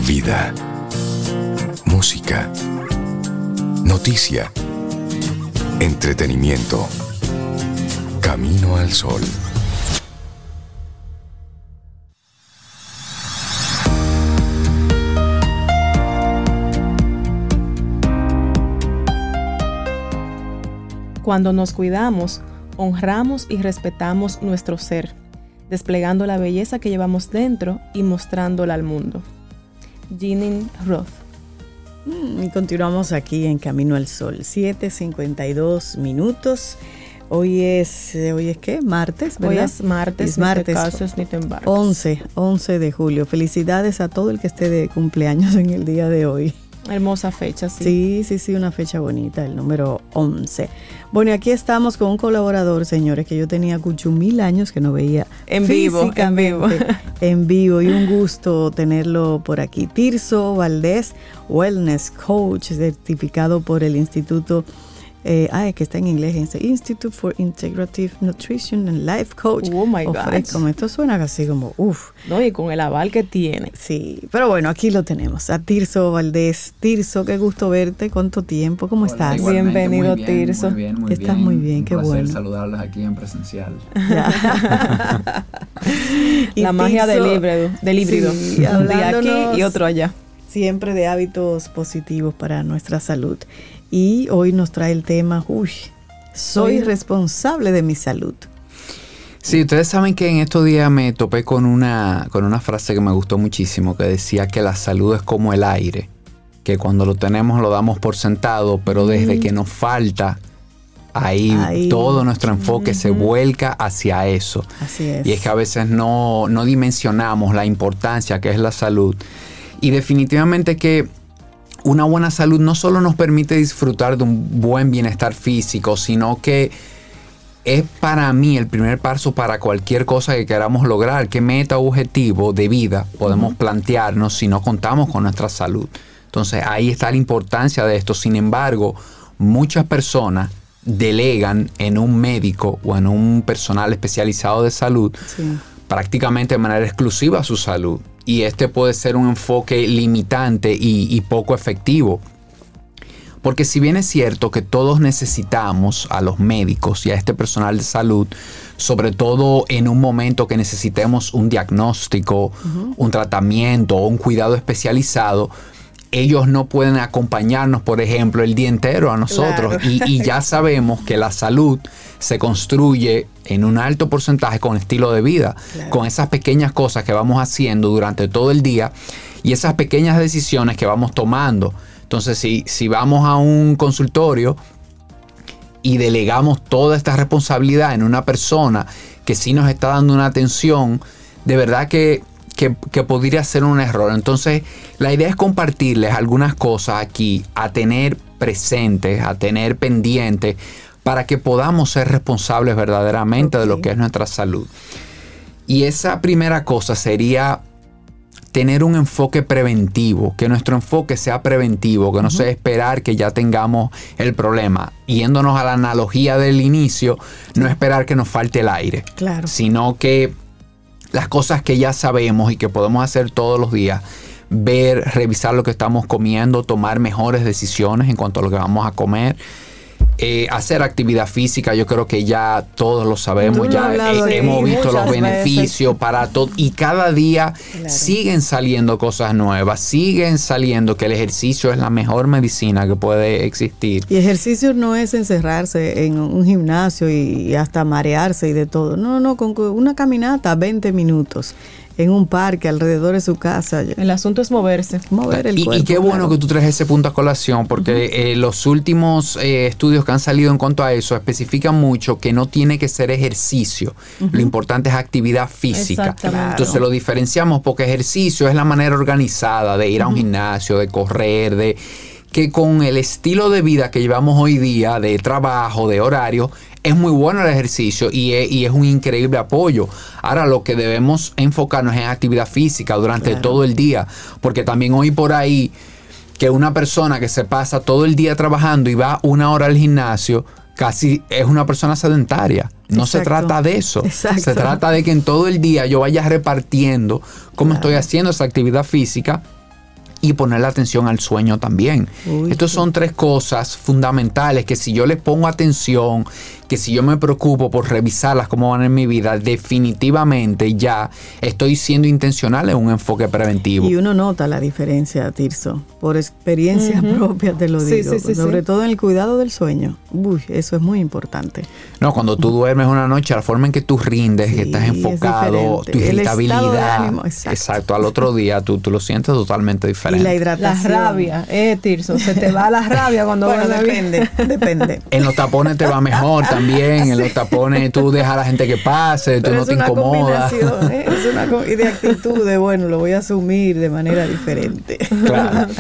Vida, música, noticia, entretenimiento. Camino al Sol. Cuando nos cuidamos, honramos y respetamos nuestro ser, desplegando la belleza que llevamos dentro y mostrándola al mundo. Jeanine Roth. Y continuamos aquí en Camino al Sol, 7:52 minutos. Hoy es ¿qué? Martes, ¿verdad? Hoy es martes, en este caso es ni te embarques. 11 de julio. Felicidades a todo el que esté de cumpleaños en el día de hoy. Hermosa fecha, sí. Sí, una fecha bonita, el número 11. Bueno, y aquí estamos con un colaborador, señores, que yo tenía 8,000 años que no veía en vivo. En vivo, y un gusto tenerlo por aquí. Tirso Valdés, Wellness Coach, certificado por el Instituto, que está en inglés, Institute for Integrative Nutrition and Life Coach. Oh my God. Esto suena así como, No, y con el aval que tiene. Sí, pero bueno, aquí lo tenemos, a Tirso Valdés. Tirso, qué gusto verte, ¿cuánto tiempo? ¿Cómo estás? Bienvenido, muy bien, Tirso. Muy bien. Estás muy bien, qué bueno. Un placer saludarlos aquí en presencial. La magia del híbrido. Sí, un día aquí y otro allá. Siempre de hábitos positivos para nuestra salud. Y hoy nos trae el tema, soy responsable de mi salud. Sí, ustedes saben que en estos días me topé con una frase que me gustó muchísimo, que decía que la salud es como el aire, que cuando lo tenemos lo damos por sentado, pero desde que nos falta, ahí todo nuestro enfoque se vuelca hacia eso. Así es. Y es que a veces no dimensionamos la importancia que es la salud. Y definitivamente que una buena salud no solo nos permite disfrutar de un buen bienestar físico, sino que es para mí el primer paso para cualquier cosa que queramos lograr. ¿Qué meta o objetivo de vida podemos plantearnos si no contamos con nuestra salud? Entonces ahí está la importancia de esto. Sin embargo, muchas personas delegan en un médico o en un personal especializado de salud prácticamente de manera exclusiva su salud. Y este puede ser un enfoque limitante y poco efectivo. Porque si bien es cierto que todos necesitamos a los médicos y a este personal de salud, sobre todo en un momento que necesitemos un diagnóstico, un tratamiento o un cuidado especializado, ellos no pueden acompañarnos, por ejemplo, el día entero a nosotros. Claro. Y ya sabemos que la salud se construye en un alto porcentaje con estilo de vida, con esas pequeñas cosas que vamos haciendo durante todo el día y esas pequeñas decisiones que vamos tomando. Entonces, si vamos a un consultorio y delegamos toda esta responsabilidad en una persona que sí nos está dando una atención, de verdad que podría ser un error. Entonces, la idea es compartirles algunas cosas aquí, a tener presentes, a tener pendientes, para que podamos ser responsables verdaderamente de lo que es nuestra salud. Y esa primera cosa sería tener un enfoque preventivo, que nuestro enfoque sea preventivo, que no sea esperar que ya tengamos el problema. Yéndonos a la analogía del inicio, no esperar que nos falte el aire, sino que las cosas que ya sabemos y que podemos hacer todos los días, ver, revisar lo que estamos comiendo, tomar mejores decisiones en cuanto a lo que vamos a comer, hacer actividad física. Yo creo que ya todos lo sabemos, ya hemos visto los beneficios para todo, y cada día siguen saliendo cosas nuevas, siguen saliendo que el ejercicio es la mejor medicina que puede existir. Y ejercicio no es encerrarse en un gimnasio y hasta marearse y de todo, no, con una caminata 20 minutos en un parque alrededor de su casa. El asunto es mover el cuerpo. Y qué bueno que tú traes ese punto a colación, porque los últimos estudios que han salido en cuanto a eso especifican mucho que no tiene que ser ejercicio. Lo importante es actividad física. Entonces lo diferenciamos porque ejercicio es la manera organizada de ir a un gimnasio, de correr, que con el estilo de vida que llevamos hoy día, de trabajo, de horario, es muy bueno el ejercicio y es un increíble apoyo. Ahora lo que debemos enfocarnos es en actividad física durante todo el día, porque también oí por ahí que una persona que se pasa todo el día trabajando y va 1 hora al gimnasio, casi es una persona sedentaria. No se trata de eso. Se trata de que en todo el día yo vaya repartiendo cómo estoy haciendo esa actividad física y poner la atención al sueño también. Estas son 3 cosas fundamentales que si yo les pongo atención, que si yo me preocupo por revisarlas cómo van en mi vida, definitivamente ya estoy siendo intencional en un enfoque preventivo. Y uno nota la diferencia, Tirso, por experiencia propia te lo digo, sobre todo en el cuidado del sueño. Eso es muy importante. No, cuando tú duermes una noche, la forma en que tú rindes, que estás enfocado, tu irritabilidad, ánimo, exacto, al otro día tú lo sientes totalmente diferente. Y la hidratación. La rabia, Tirso, se te va la rabia cuando bueno, depende. En los tapones te va mejor también, en los tapones tú dejas a la gente que pase, tú no te incomodas. Y de actitudes, bueno, lo voy a asumir de manera diferente. Claro.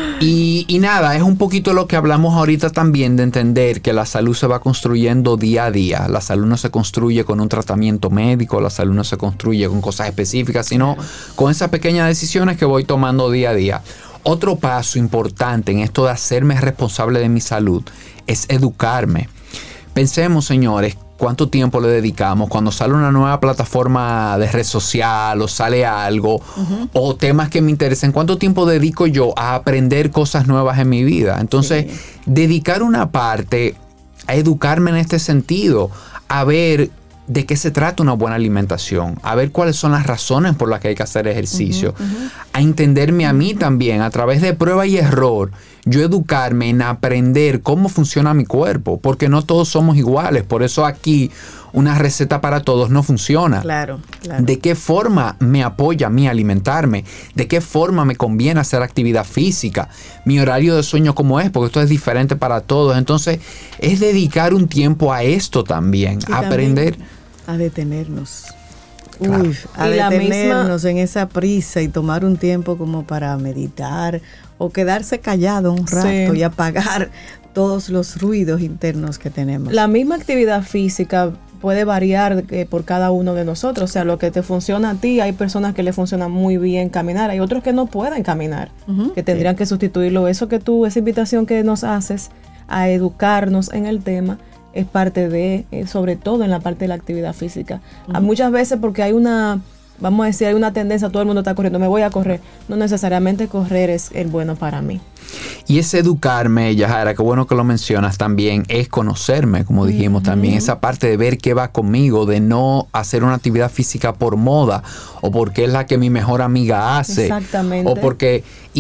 Y nada, es un poquito lo que hablamos ahorita también de entender que la salud se va construyendo día a día. La salud no se construye con un tratamiento médico, la salud no se construye con cosas específicas, sino con esas pequeñas decisiones que voy tomando día a día. Otro paso importante en esto de hacerme responsable de mi salud es educarme. Pensemos, señores, cuánto tiempo le dedicamos cuando sale una nueva plataforma de red social o sale algo o temas que me interesen. ¿Cuánto tiempo dedico yo a aprender cosas nuevas en mi vida? Entonces, dedicar una parte a educarme en este sentido, a ver de qué se trata una buena alimentación, a ver cuáles son las razones por las que hay que hacer ejercicio, a entenderme a mí también a través de prueba y error, yo educarme en aprender cómo funciona mi cuerpo, porque no todos somos iguales, por eso aquí una receta para todos no funciona. Claro. ¿De qué forma me apoya a mí alimentarme? ¿De qué forma me conviene hacer actividad física? Mi horario de sueño cómo es, porque esto es diferente para todos. Entonces, es dedicar un tiempo a esto también, a aprender. A detenernos. Claro. A detenernos en esa prisa y tomar un tiempo como para meditar o quedarse callado un rato y apagar todos los ruidos internos que tenemos. La misma actividad física puede variar por cada uno de nosotros. O sea, lo que te funciona a ti, hay personas que le funciona muy bien caminar, hay otros que no pueden caminar, que tendrían que sustituirlo. Esa invitación que nos haces a educarnos en el tema, es parte de, sobre todo en la parte de la actividad física. Muchas veces porque hay una tendencia, todo el mundo está corriendo, me voy a correr. No necesariamente correr es el bueno para mí. Y ese educarme, Yajaira, qué bueno que lo mencionas también, es conocerme, como dijimos también, esa parte de ver qué va conmigo, de no hacer una actividad física por moda o porque es la que mi mejor amiga hace. Exactamente. O porque,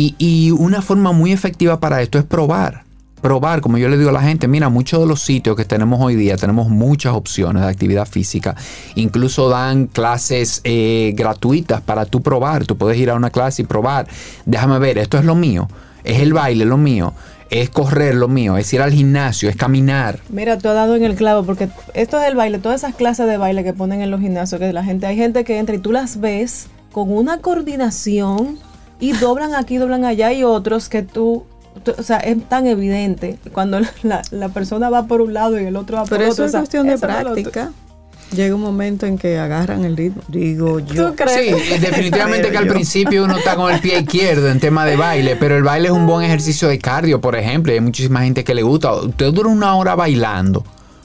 y una forma muy efectiva para esto es probar, como yo le digo a la gente, mira, muchos de los sitios que tenemos hoy día, tenemos muchas opciones de actividad física, incluso dan clases gratuitas para tú probar, tú puedes ir a una clase y probar, déjame ver, esto es lo mío, es el baile lo mío, es correr lo mío, es ir al gimnasio, es caminar. Mira, tú has dado en el clavo, porque esto es el baile, todas esas clases de baile que ponen en los gimnasios, que hay gente que entra y tú las ves con una coordinación y doblan aquí, doblan allá, y otros que o sea, es tan evidente cuando la persona va por un lado y el otro va por otro. Pero eso es cuestión de práctica. Llega un momento en que agarran el ritmo, digo yo. ¿Tú crees? Sí, definitivamente que al principio uno está con el pie izquierdo en tema de baile, pero el baile es un buen ejercicio de cardio, por ejemplo. Hay muchísima gente que le gusta. Usted dura 1 hora bailando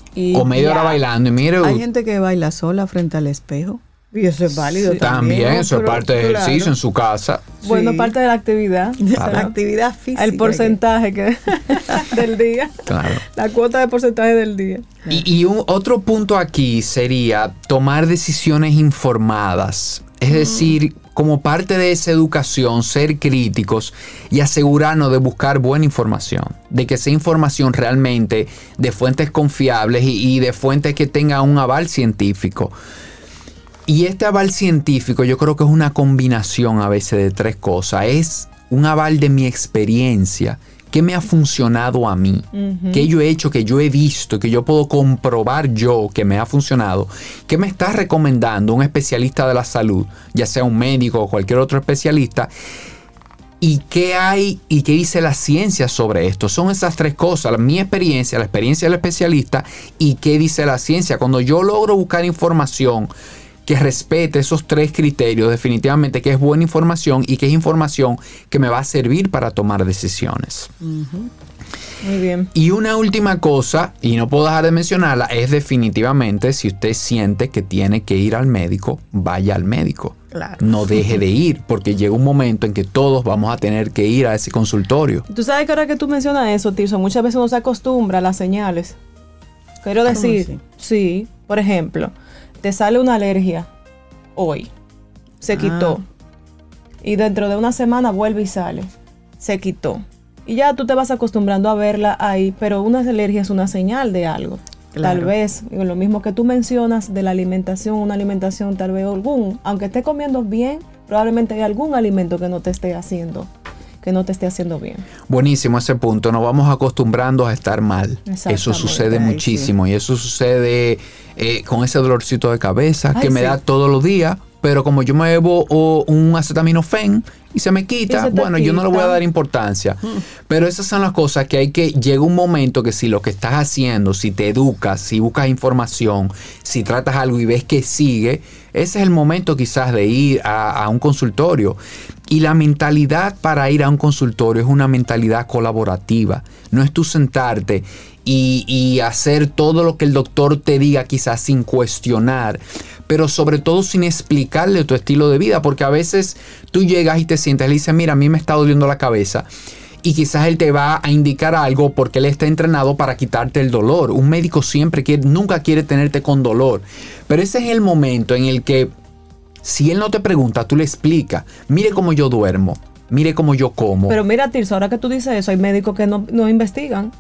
o media hora bailando y mire. Hay gente que baila sola frente al espejo. Y eso es válido también. Eso es parte de ejercicio en su casa. Bueno, parte de la actividad. Claro. La actividad física. El porcentaje del día. Claro. La cuota de porcentaje del día. Y otro punto aquí sería tomar decisiones informadas. Es decir, como parte de esa educación, ser críticos y asegurarnos de buscar buena información. De que sea información realmente de fuentes confiables y de fuentes que tengan un aval científico. Y este aval científico yo creo que es una combinación a veces de 3 cosas. Es un aval de mi experiencia, qué me ha funcionado a mí, qué yo he hecho, que yo he visto, que yo puedo comprobar yo que me ha funcionado, qué me está recomendando un especialista de la salud, ya sea un médico o cualquier otro especialista, y qué hay y qué dice la ciencia sobre esto. Son esas 3 cosas, mi experiencia, la experiencia del especialista y qué dice la ciencia. Cuando yo logro buscar información que respete esos 3 criterios, definitivamente que es buena información y que es información que me va a servir para tomar decisiones. Muy bien. Y una última cosa, y no puedo dejar de mencionarla, es definitivamente si usted siente que tiene que ir al médico, vaya al médico. Claro. no deje de ir, porque llega un momento en que todos vamos a tener que ir a ese consultorio. Tú sabes que ahora que tú mencionas eso, Tirso, muchas veces uno se acostumbra a las señales. Quiero decir, sí, por ejemplo, te sale una alergia hoy, se quitó, y dentro de una semana vuelve y sale, se quitó. Y ya tú te vas acostumbrando a verla ahí, pero una alergia es una señal de algo. Claro. Tal vez, lo mismo que tú mencionas de la alimentación, una alimentación tal vez aunque estés comiendo bien, probablemente hay algún alimento que no te esté haciendo bien. Buenísimo ese punto, nos vamos acostumbrando a estar mal. Eso sucede muchísimo, y eso sucede con ese dolorcito de cabeza que me da todos los días, pero como yo me bebo un acetaminofén y se me quita, yo no le voy a dar importancia. Pero esas son las cosas que llega un momento que si lo que estás haciendo, si te educas, si buscas información, si tratas algo y ves que sigue, ese es el momento quizás de ir a un consultorio. Y la mentalidad para ir a un consultorio es una mentalidad colaborativa. No es tú sentarte y hacer todo lo que el doctor te diga, quizás sin cuestionar, pero sobre todo sin explicarle tu estilo de vida, porque a veces tú llegas y te sientas y le dices, mira, a mí me está doliendo la cabeza, y quizás él te va a indicar algo porque él está entrenado para quitarte el dolor. Un médico nunca quiere tenerte con dolor, pero ese es el momento en el que si él no te pregunta, tú le explicas, mire cómo yo duermo, mire cómo yo como. Pero mira, Tirso, ahora que tú dices eso, hay médicos que no investigan.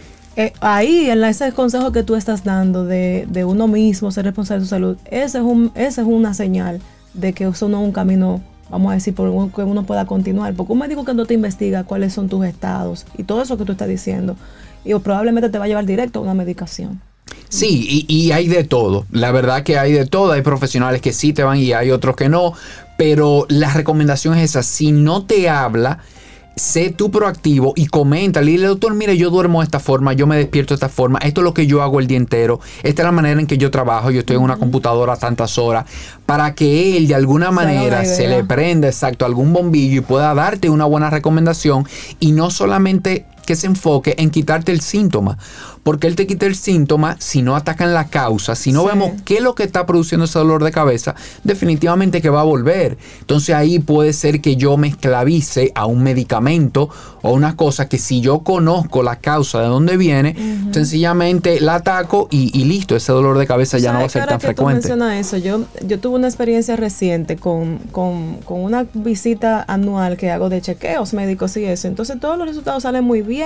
Ahí, en ese consejo que tú estás dando de uno mismo, ser responsable de su salud, esa es una señal de que eso no es un camino, vamos a decir, por el que uno pueda continuar. Porque un médico que no te investiga cuáles son tus estados y todo eso que tú estás diciendo, y probablemente te va a llevar directo a una medicación. Sí, y hay de todo. La verdad que hay de todo. Hay profesionales que sí te van y hay otros que no. Pero la recomendación es esa. Si no te habla, sé tú proactivo y comenta. Dile, doctor, mire, yo duermo de esta forma, yo me despierto de esta forma, esto es lo que yo hago el día entero, esta es la manera en que yo trabajo, yo estoy en una computadora tantas horas, para que él de alguna manera se le prenda algún bombillo y pueda darte una buena recomendación, y no solamente que se enfoque en quitarte el síntoma, porque él te quita el síntoma si no atacan la causa, si no vemos qué es lo que está produciendo ese dolor de cabeza, definitivamente que va a volver. Entonces ahí puede ser que yo me esclavice a un medicamento o una cosa que si yo conozco la causa de dónde viene, sencillamente la ataco y listo, ese dolor de cabeza ya no va a ser tan frecuente. Tú mencionas eso, yo tuve una experiencia reciente con una visita anual que hago de chequeos médicos y eso, entonces todos los resultados salen muy bien.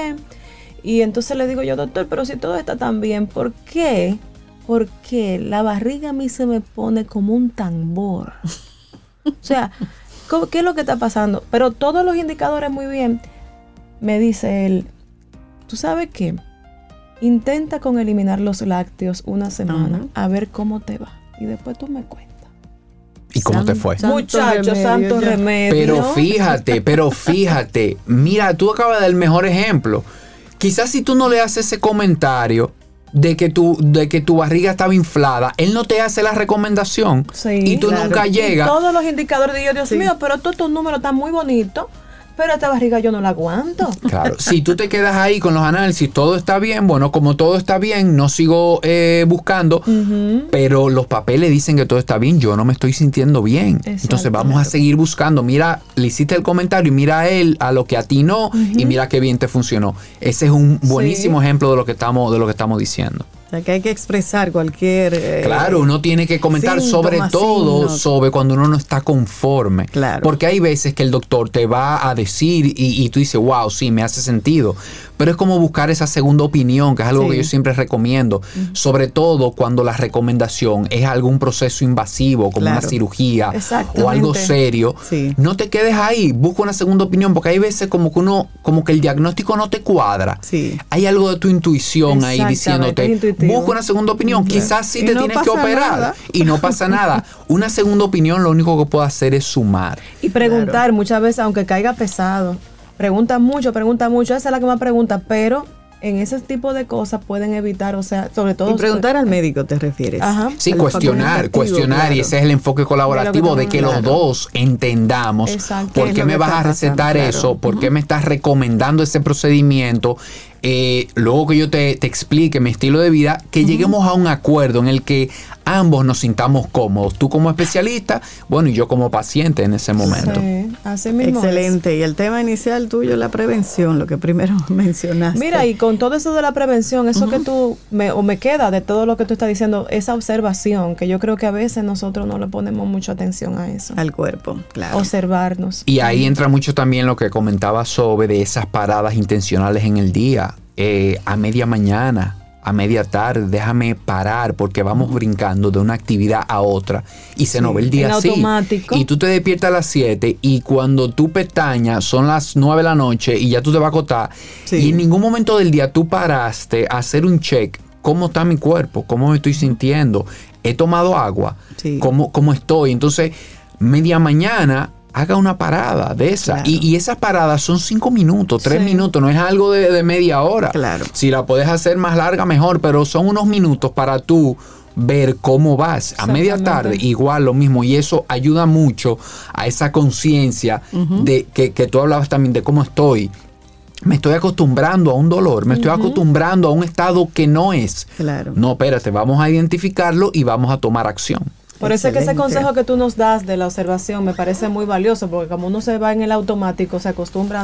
Y entonces le digo yo, doctor, pero si todo está tan bien, ¿por qué? Porque la barriga a mí se me pone como un tambor. O sea, ¿qué es lo que está pasando? Pero todos los indicadores muy bien. Me dice él, ¿tú sabes qué? Intenta con eliminar los lácteos una semana, a ver cómo te va. Y después tú me cuentas. ¿Y cómo te fue? Muchachos, santo remedio. Pero fíjate, mira, tú acabas de dar el mejor ejemplo. Quizás si tú no le haces ese comentario de que tu barriga estaba inflada, él no te hace la recomendación y tú nunca llegas. Y todos los indicadores de Dios mío, pero todos estos números están muy bonitos. Pero esta barriga yo no la aguanto. Claro, si tú te quedas ahí con los análisis, todo está bien, bueno, como todo está bien, no sigo buscando, pero los papeles dicen que todo está bien, yo no me estoy sintiendo bien. Exacto. Entonces vamos a seguir buscando. Mira, le hiciste el comentario y mira a él, a lo que a ti no, y mira qué bien te funcionó. Ese es un buenísimo ejemplo de lo que estamos diciendo. O sea, que hay que expresar cualquier... claro, uno tiene que comentar sobre todo sobre cuando uno no está conforme. Claro. Porque hay veces que el doctor te va a decir y tú dices, wow, sí, me hace sentido. Pero es como buscar esa segunda opinión, que es algo que yo siempre recomiendo. Sobre todo cuando la recomendación es algún proceso invasivo, como una cirugía o algo serio. Sí. No te quedes ahí, busca una segunda opinión, porque hay veces como que el diagnóstico no te cuadra. Sí. Hay algo de tu intuición ahí diciéndote, busca una segunda opinión. Quizás sí te tienes que operar y no pasa nada. Una segunda opinión lo único que puede hacer es sumar. Y preguntar muchas veces, aunque caiga pesado. Pregunta mucho. Esa es la que más pregunta, pero en ese tipo de cosas pueden evitar, o sea, sobre todo... Y preguntar al médico, ¿te refieres? Ajá. Sí, cuestionar, y ese es el enfoque colaborativo de que los dos entendamos por qué me vas a recetar eso, por qué me estás recomendando ese procedimiento, luego que yo te explique mi estilo de vida, que lleguemos a un acuerdo en el que ambos nos sintamos cómodos. Tú como especialista, bueno, y yo como paciente en ese momento. Sí, así mismo. Excelente. Y el tema inicial tuyo, la prevención, lo que primero mencionaste. Mira, y con todo eso de la prevención, eso que tú, me queda de todo lo que tú estás diciendo, esa observación, que yo creo que a veces nosotros no le ponemos mucha atención a eso. Al cuerpo, claro. Observarnos. Y ahí entra mucho también lo que comentaba sobre de esas paradas intencionales en el día, a media mañana, a media tarde, déjame parar porque vamos brincando de una actividad a otra y se nos ve el día en así. automático. Y tú te despiertas a las 7 y cuando tú pestañas son las 9 de la noche y ya tú te vas a acostar. Sí. Y en ningún momento del día tú paraste a hacer un check. ¿Cómo está mi cuerpo? ¿Cómo me estoy sintiendo? ¿He tomado agua? Sí. ¿Cómo estoy? Entonces, media mañana haga una parada de esa. Claro. Y esas paradas son 5 minutos, 3 minutos, no es algo de media hora. Claro. Si la puedes hacer más larga, mejor, pero son unos minutos para tú ver cómo vas. A media tarde, igual lo mismo. Y eso ayuda mucho a esa conciencia de que tú hablabas también de cómo estoy. Me estoy acostumbrando a un dolor, me estoy acostumbrando a un estado que no es. Claro. No, espérate, vamos a identificarlo y vamos a tomar acción. Por eso es que ese Excelente. consejo que tú nos das de la observación me parece muy valioso, porque como uno se va en el automático, se acostumbra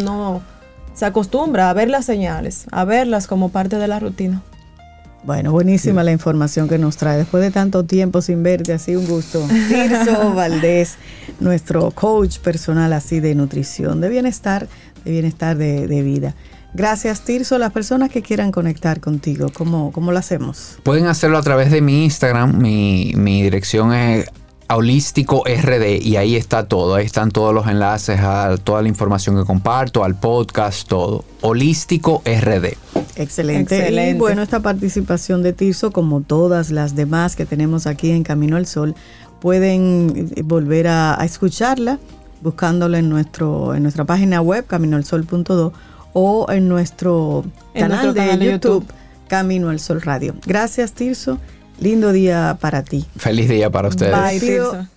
a ver las señales, a verlas como parte de la rutina. Bueno, buenísima la información que nos trae. Después de tanto tiempo sin verte, así un gusto. Tirso Valdés, nuestro coach personal así de nutrición, de bienestar de vida. Gracias, Tirso. Las personas que quieran conectar contigo, ¿cómo lo hacemos? Pueden hacerlo a través de mi Instagram. Mi dirección es Holístico RD y ahí está todo. Ahí están todos los enlaces a toda la información que comparto, al podcast, todo. Holístico RD. Excelente. Y bueno, esta participación de Tirso, como todas las demás que tenemos aquí en Camino al Sol, pueden volver a escucharla buscándolo en nuestra página web, caminoalsol.do, o en nuestro canal de YouTube, Camino al Sol Radio. Gracias, Tirso. Lindo día para ti. Feliz día para ustedes. Bye, Tirso.